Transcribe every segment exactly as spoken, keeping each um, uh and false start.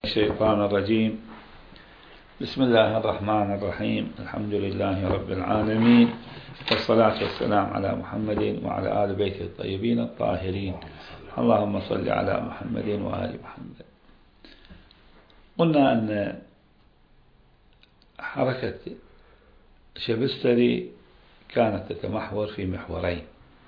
الشيطان الرجيم. بسم الله الرحمن الرحيم. الحمد لله رب العالمين، والصلاة والسلام على محمد وعلى آل بيته الطيبين الطاهرين. اللهم صل على محمد وآل محمد. قلنا أن حركة شبستري كانت تتمحور في محورين.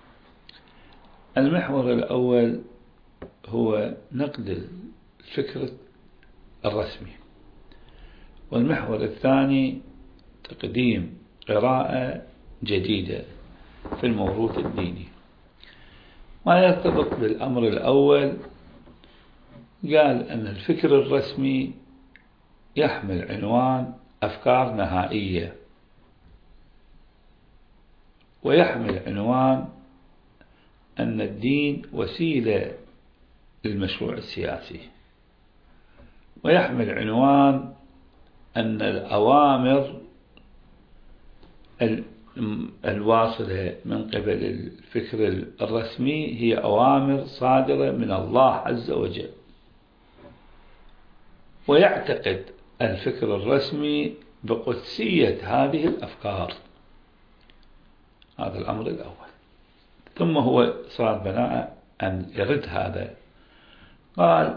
المحور الأول هو نقد الفكر الرسمي، والمحور الثاني تقديم قراءة جديدة في الموروث الديني. ما يرتبط بالأمر الأول، قال أن الفكر الرسمي يحمل عنوان أفكار نهائية، ويحمل عنوان أن الدين وسيلة للمشروع السياسي، ويحمل عنوان أن الأوامر الواصلة من قبل الفكر الرسمي هي أوامر صادرة من الله عز وجل. ويعتقد الفكر الرسمي بقدسية هذه الأفكار. هذا الأمر الأول. ثم هو صار بناء أن يرد هذا، قال: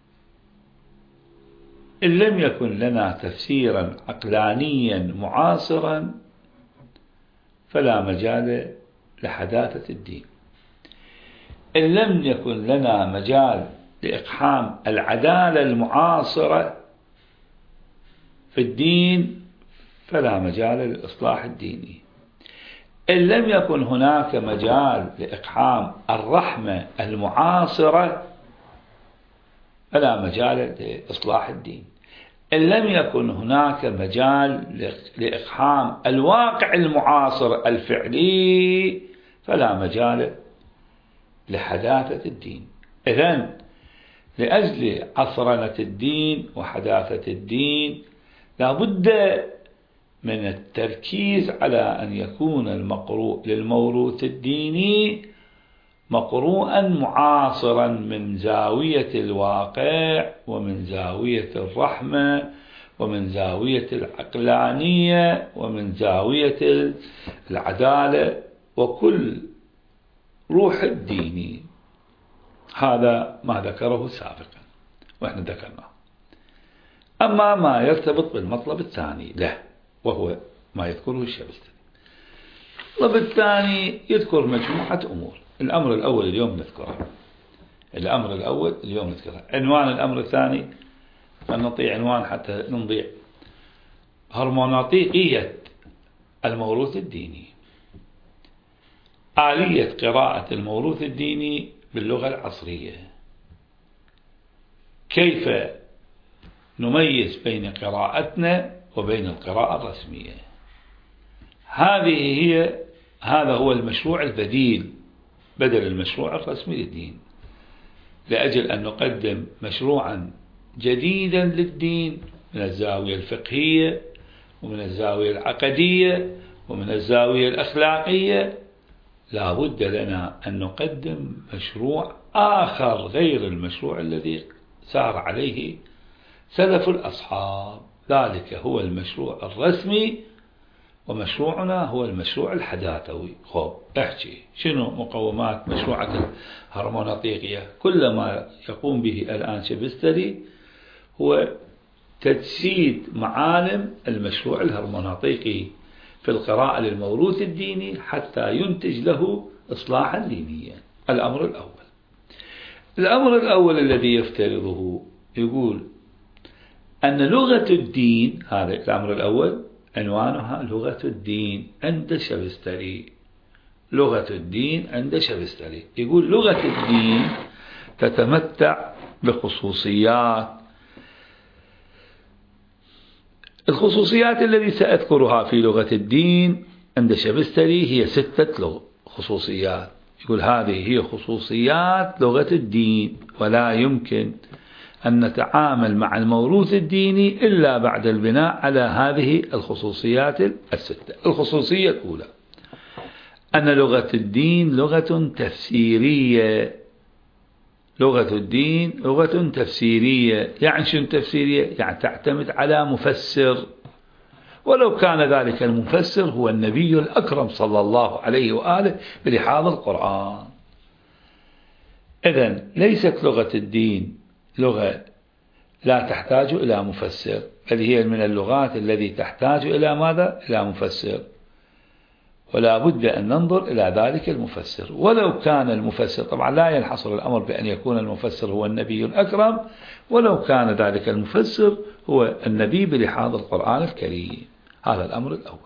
إن لم يكن لنا تفسيرا عقلانيا معاصرا فلا مجال لحداثة الدين. إن لم يكن لنا مجال لإقحام العدالة المعاصرة في الدين فلا مجال للإصلاح الديني. إن لم يكن هناك مجال لإقحام الرحمة المعاصرة فلا مجال لإصلاح الدين. إن لم يكن هناك مجال لإقحام الواقع المعاصر الفعلي فلا مجال لحداثة الدين. إذن لأجل عصرنة الدين وحداثة الدين لا بد من التركيز على أن يكون المقروء للموروث الديني مقروءا معاصرا من زاوية الواقع، ومن زاوية الرحمة، ومن زاوية العقلانية، ومن زاوية العدالة، وكل روح الديني. هذا ما ذكره سابقا وإحنا ذكرناه. أما ما يرتبط بالمطلب الثاني له، وهو ما يذكره الشبستري. المطلب الثاني يذكر مجموعة أمور. الأمر الأول اليوم نذكره. الأمر الأول اليوم نذكره. عنوان الأمر الثاني فنعطي عنوان حتى نضيع: هرموناطيقية الموروث الديني. آلية قراءة الموروث الديني باللغة العصرية. كيف نميز بين قراءتنا وبين القراءة الرسمية. هذه هي هذا هو المشروع البديل بدل المشروع الرسمي للدين، لأجل أن نقدم مشروعا جديدا للدين من الزاوية الفقهية، ومن الزاوية العقدية، ومن الزاوية الأخلاقية. لا بد لنا أن نقدم مشروع آخر غير المشروع الذي سار عليه سلف الأصحاب. ذلك هو المشروع الرسمي، ومشروعنا هو المشروع الحداثوي. خب احكي شنو مقومات مشروعك الهرموناطيقية؟ كل ما يقوم به الآن شبستري هو تجسيد معالم المشروع الهرموناطيقي في القراءة للموروث الديني حتى ينتج له إصلاحا دينيا. الأمر الأول. الأمر الأول الذي يفترضه يقول أن لغة الدين، هذا الأمر الأول عنوانها لغة الدين عند شبستري. لغة الدين عند شبستري. يقول لغة الدين تتمتع بخصوصيات. الخصوصيات التي سأذكرها في لغة الدين عند شبستري هي ستة خصوصيات. يقول هذه هي خصوصيات لغة الدين، ولا يمكن أن نتعامل مع الموروث الديني إلا بعد البناء على هذه الخصوصيات الستة. الخصوصية الأولى أن لغة الدين لغة تفسيرية لغة الدين لغة تفسيرية. يعني شنو تفسيرية؟ يعني تعتمد على مفسر، ولو كان ذلك المفسر هو النبي الأكرم صلى الله عليه وآله بلحاظ القرآن. إذن ليست لغة الدين لغة لا تحتاج إلى مفسر، بل هي من اللغات التي تحتاج إلى ماذا؟ إلى مفسر، ولا بد أن ننظر إلى ذلك المفسر. ولو كان المفسر، طبعا لا ينحصر الأمر بأن يكون المفسر هو النبي الأكرم، ولو كان ذلك المفسر هو النبي بلحاظ القرآن الكريم. هذا الأمر الأول.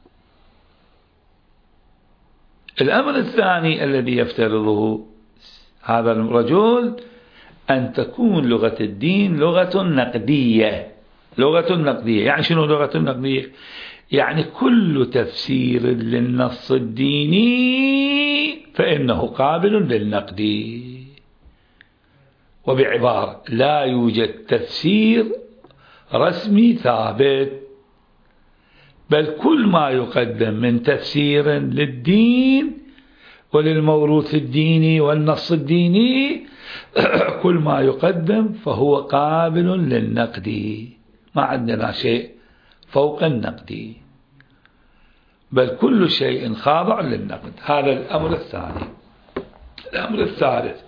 الأمر الثاني الذي يفترضه هذا الرجل أن تكون لغة الدين لغة نقدية. لغة نقدية يعني شنو لغة نقدية؟ يعني كل تفسير للنص الديني فإنه قابل للنقد. وبعبارة لا يوجد تفسير رسمي ثابت، بل كل ما يقدم من تفسير للدين وللموروث الديني والنص الديني كل ما يقدم فهو قابل للنقد، ما عندنا شيء فوق النقد، بل كل شيء خاضع للنقد. هذا الأمر الثاني. الأمر الثالث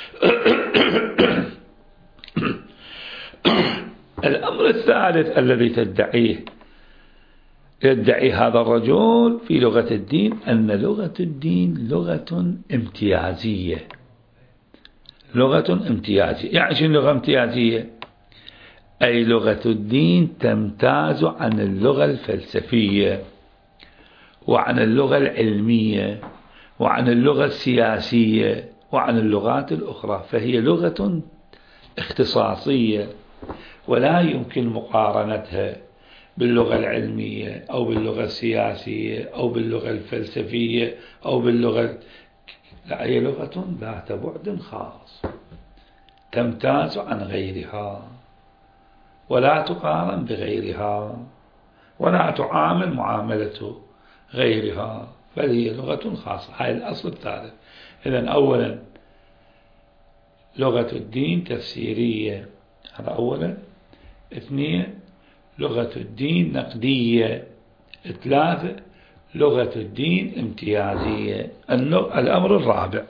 الأمر الثالث الذي تدعيه يدعي هذا الرجل في لغة الدين أن لغة الدين لغة امتيازية. لغة امتيازية يعني شنو لغة امتيازية؟ أي لغة الدين تمتاز عن اللغة الفلسفية وعن اللغة العلمية وعن اللغة السياسية وعن اللغات الأخرى، فهي لغة اختصاصية ولا يمكن مقارنتها باللغة العلمية أو باللغة السياسية أو باللغة الفلسفية أو باللغة، لا، هي لغة ذات بعد خاص تمتاز عن غيرها ولا تقارن بغيرها ولا تعامل معاملة غيرها، بل هي لغة خاصة. هاي الأصل الثالث. إذن أولا لغة الدين تفسيرية، هذا أولا. اثنين لغة الدين نقدية. ثلاثة لغة الدين امتيازية. الأمر الرابع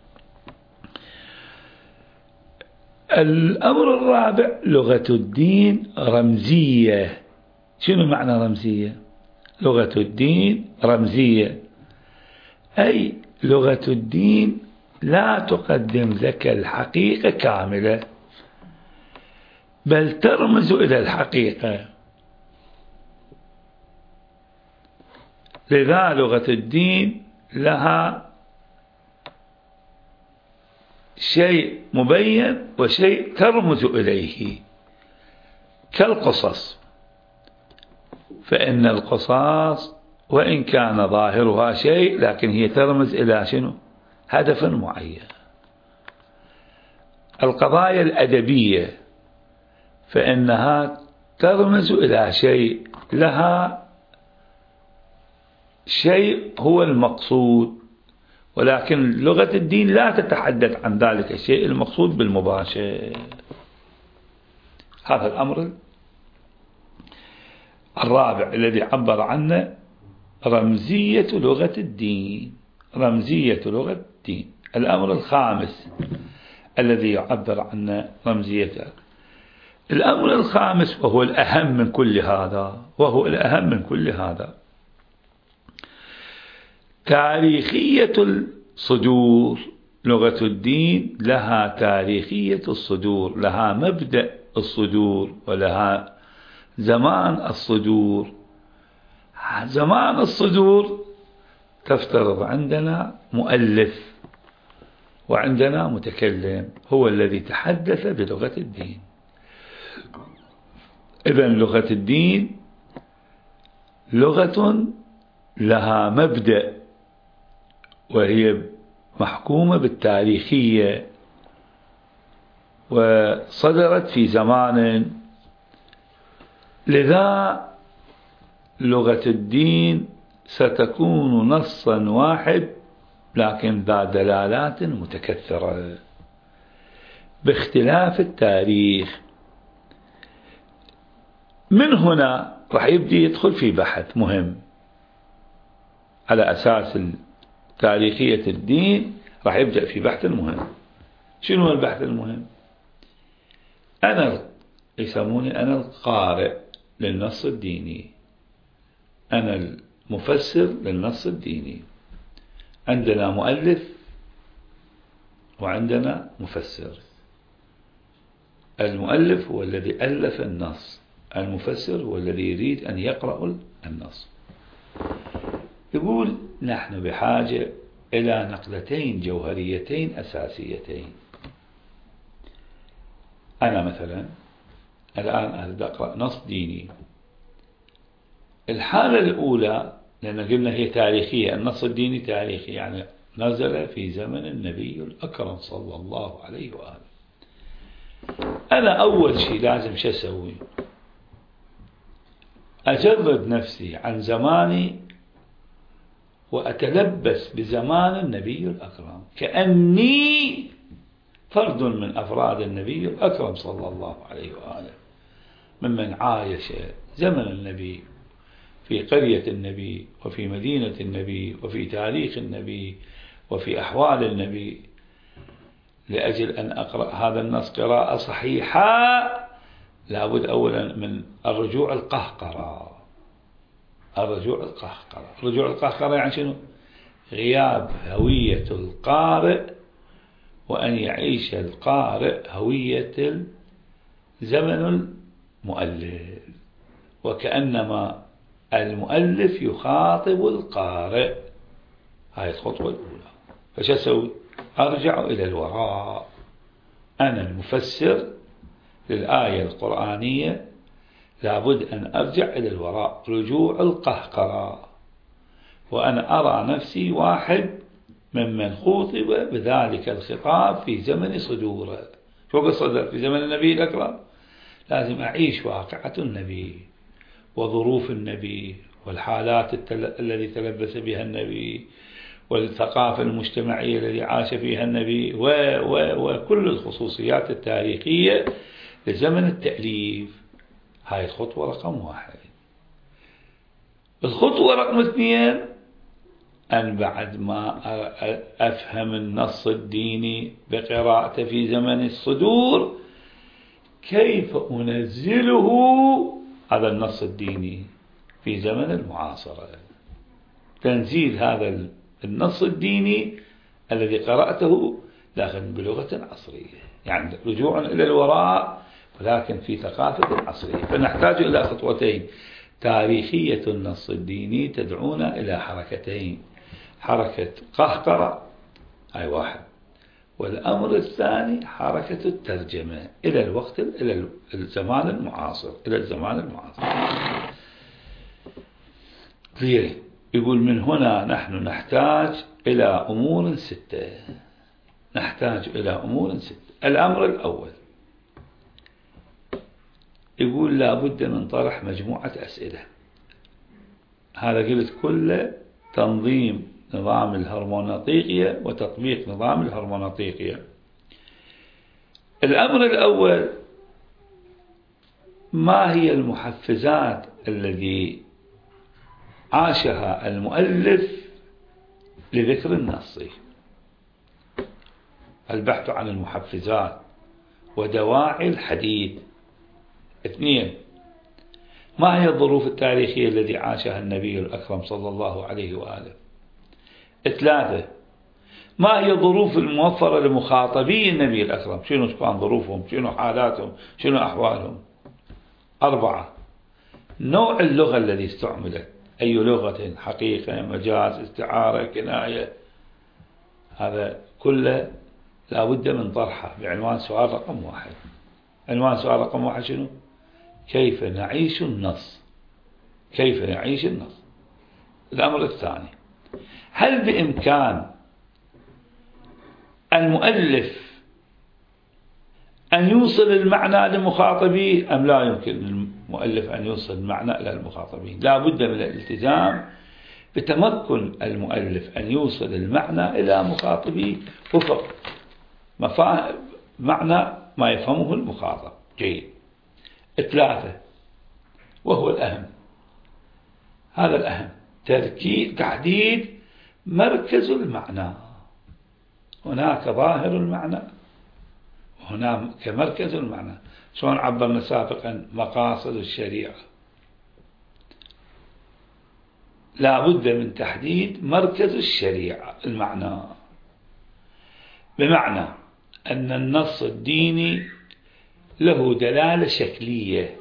الأمر الرابع لغة الدين رمزية. شنو معنى رمزية؟ لغة الدين رمزية أي لغة الدين لا تقدم لك الحقيقة كاملة، بل ترمز إلى الحقيقة. لذا لغة الدين لها شيء مبين وشيء ترمز إليه، كالقصص، فإن القصص وإن كان ظاهرها شيء لكن هي ترمز إلى شنو؟ هدف معين. القضايا الأدبية فإنها ترمز إلى شيء، لها شيء هو المقصود، ولكن لغة الدين لا تتحدث عن ذلك الشيء المقصود بالمباشر. هذا الأمر الرابع الذي عبر عنه رمزية لغة الدين. رمزية لغة الدين. الأمر الخامس الذي يعبر عنه رمزية، الأمر الخامس وهو الأهم من كل هذا، وهو الأهم من كل هذا تاريخية الصدور. لغة الدين لها تاريخية الصدور، لها مبدأ الصدور ولها زمان الصدور. زمان الصدور تفترض عندنا مؤلف وعندنا متكلم هو الذي تحدث بلغة الدين. إذن لغة الدين لغة لها مبدأ وهي محكومة بالتاريخية وصدرت في زمان، لذا لغة الدين ستكون نصا واحد لكن ذا دلالات متكثرة. باختلاف التاريخ. من هنا راح يبدي يدخل في بحث مهم على أساس تاريخية الدين، راح يبدأ في بحث مهم. شنو البحث المهم؟ أنا يسموني أنا القارئ للنص الديني، أنا المفسر للنص الديني. عندنا مؤلف وعندنا مفسر. المؤلف هو الذي ألف النص، المفسر هو الذي يريد أن يقرأ النص. يقول نحن بحاجة إلى نقلتين جوهريتين أساسيتين. أنا مثلا الآن أريد أقرأ نص ديني. الحالة الأولى، لأن قلنا هي تاريخية، النص الديني تاريخي، يعني نزل في زمن النبي الأكرم صلى الله عليه وآله. أنا أول شيء لازم شو أسوي؟ أجرد نفسي عن زماني وأتلبس بزمان النبي الأكرم كأني فرد من أفراد النبي الأكرم صلى الله عليه وآله، ممن عايش زمن النبي، في قرية النبي، وفي مدينة النبي، وفي تاريخ النبي، وفي أحوال النبي، لأجل أن أقرأ هذا النص قراءة صحيحة. لابد أولا من الرجوع القهقرة. الرجوع القهقرة الرجوع القهقرة يعني شنو؟ غياب هوية القارئ، وأن يعيش القارئ هوية زمن المؤلف، وكأنما المؤلف يخاطب القارئ. هاي الخطوة الأولى. فش أسوي؟ أرجع إلى الوراء. أنا المفسر للآية القرآنية، لابد أن أرجع إلى الوراء، رجوع القهقرة، وأنا أرى نفسي واحد ممن خوطب بذلك الخطاب في زمن صدوره. شو قصده في زمن النبي الأكرم؟ لازم أعيش واقعة النبي وظروف النبي والحالات التل... الذي تلبس بها النبي، والثقافة المجتمعية التي عاش فيها النبي، و... و... وكل الخصوصيات التاريخية لزمن التأليف. هاي الخطوة رقم واحد. الخطوة رقم اثنين، أن بعد ما أفهم النص الديني بقراءته في زمن الصدور، كيف أنزله هذا النص الديني في زمن المعاصرة. تنزيل هذا النص الديني الذي قرأته لكن بلغة عصرية، يعني رجوع إلى الوراء ولكن في ثقافة عصرية. فنحتاج إلى خطوتين: تاريخية النص الديني تدعونا إلى حركتين: حركة قهقرة، هاي واحد، والأمر الثاني حركة الترجمة إلى الوقت، إلى الزمان المعاصر، إلى الزمان المعاصر. يقول من هنا نحن نحتاج إلى أمور ستة. نحتاج إلى أمور ستة. الأمر الأول، يقول لابد من طرح مجموعة أسئلة. هذا قلت كله تنظيم نظام الهرمونطيقية وتطبيق نظام الهرمونطيقية. الأمر الأول، ما هي المحفزات التي عاشها المؤلف لذكر النص؟ البحث عن المحفزات ودواعي الحديث. اثنين، ما هي الظروف التاريخية التي عاشها النبي الأكرم صلى الله عليه وآله؟ ثلاثة، ما هي الظروف الموفرة لمخاطبي النبي الأكرم؟ شنو كان ظروفهم؟ شنو حالاتهم؟ شنو أحوالهم؟ أربعة، نوع اللغة التي استعملت، أي لغة، حقيقة، مجاز، استعارة، كناية. هذا كله لابد من طرحه بعنوان سؤال رقم واحد. عنوان سؤال رقم واحد شنو؟ كيف نعيش النص؟ كيف نعيش النص؟ الأمر الثاني، هل بإمكان المؤلف أن يوصل المعنى لمخاطبيه أم لا يمكن المؤلف أن يوصل المعنى إلى المخاطبين؟ لا بد من الالتزام بتمكن المؤلف أن يوصل المعنى إلى مخاطبيه وفق معنى ما يفهمه المخاطب. جيد. ثلاثة، وهو الأهم، هذا الأهم، تركيز تحديد مركز المعنى. هناك ظاهر المعنى وهناك مركز المعنى. شلون عبرنا سابقا مقاصد الشريعة؟ لا بد من تحديد مركز الشريعة المعنى، بمعنى أن النص الديني له دلالة شكلية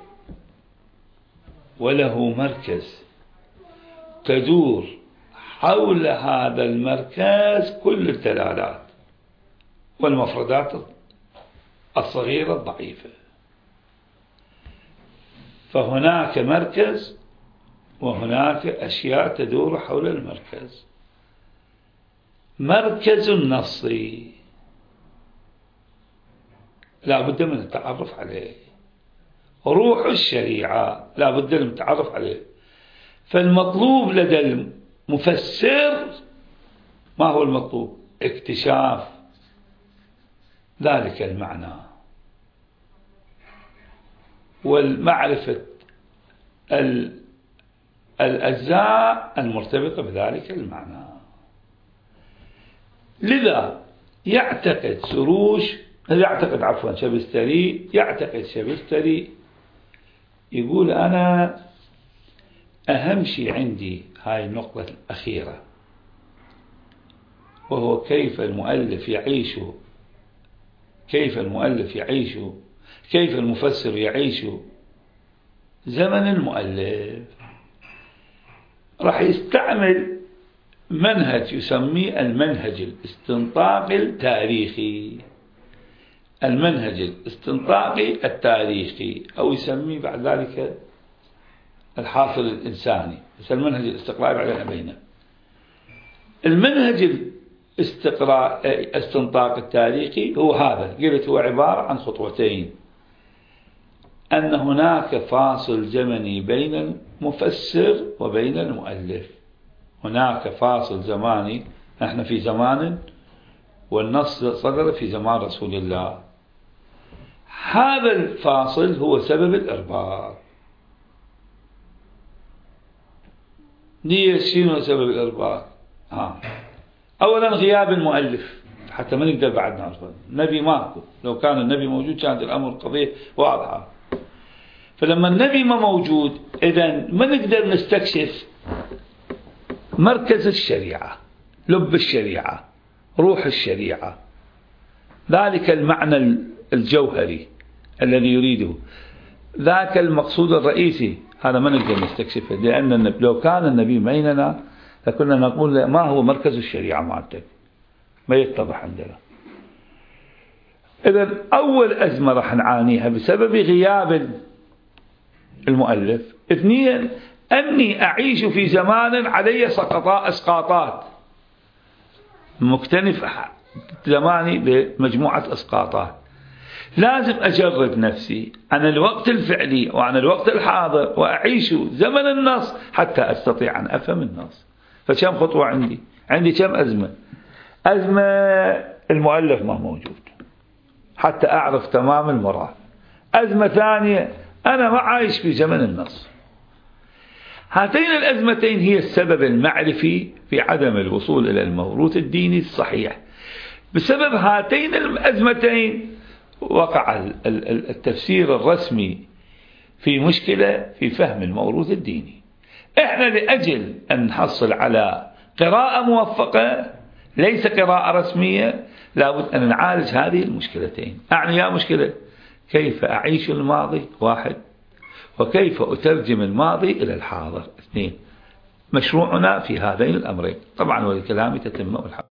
وله مركز تدور حول هذا المركز كل الدلالات والمفردات الصغيرة الضعيفة. فهناك مركز وهناك أشياء تدور حول المركز. مركز النص لا بد من التعرف عليه، روح الشريعة لا بد من التعرف عليه. فالمطلوب لدى المفسر ما هو المطلوب؟ اكتشاف ذلك المعنى والمعرفة الأجزاء المرتبطة بذلك المعنى. لذا يعتقد سروش يعتقد عفوا شبستري يعتقد شبستري يقول أنا أهم شيء عندي هاي النقطة الأخيرة، وهو كيف المؤلف يعيش كيف المؤلف يعيش كيف المفسر يعيش زمن المؤلف. راح يستعمل منهج يسميه المنهج الاستنطاقي التاريخي، المنهج الاستنطاقي التاريخي، أو يسميه بعد ذلك الحاصل الإنساني، بس المنهج الاستقرائي بعدين بينه. المنهج الاستنطاق التاريخي هو هذا، قلت هو عبارة عن خطوتين: أن هناك فاصل زمني بين المفسر وبين المؤلف. هناك فاصل زماني، نحن في زمان والنص صدر في زمان رسول الله. هذا الفاصل هو سبب الإرباط. ليش؟ شنو سبب الإرباط؟ ها. أولا غياب المؤلف، حتى ما نقدر بعد نعرفه. النبي ماكو، لو كان النبي موجود كانت الأمر قضية واضحة. فلما النبي ما موجود، إذن ما نقدر نستكشف مركز الشريعة، لب الشريعة، روح الشريعة، ذلك المعنى الجوهري الذي يريده، ذاك المقصود الرئيسي. هذا ما نقدر نستكشفه، لأن لو كان النبي بيننا لكنا نقول ما هو مركز الشريعة مالتك، ما يتضح عندنا. إذن أول أزمة راح نعانيها بسبب غياب المؤلف. اثنين، أني أعيش في زمان علي إسقاطات، مكتنف زماني بمجموعة إسقاطات. لازم أجرب نفسي عن الوقت الفعلي وعن الوقت الحاضر وأعيش زمن النص حتى أستطيع أن أفهم النص. فكم خطوة عندي؟ عندي كم أزمة؟ أزمة المؤلف ما موجود حتى أعرف تمام المراد. أزمة ثانية، أنا ما عايش في زمن النص. هاتين الأزمتين هي السبب المعرفي في عدم الوصول إلى الموروث الديني الصحيح. بسبب هاتين الأزمتين وقع التفسير الرسمي في مشكلة في فهم الموروث الديني. إحنا لأجل أن نحصل على قراءة موفقة ليس قراءة رسمية لابد أن نعالج هذه المشكلتين. أعني يا مشكلة كيف أعيش الماضي واحد، وكيف أترجم الماضي إلى الحاضر اثنين. مشروعنا في هذين الأمرين طبعا، والكلام تتم والحق.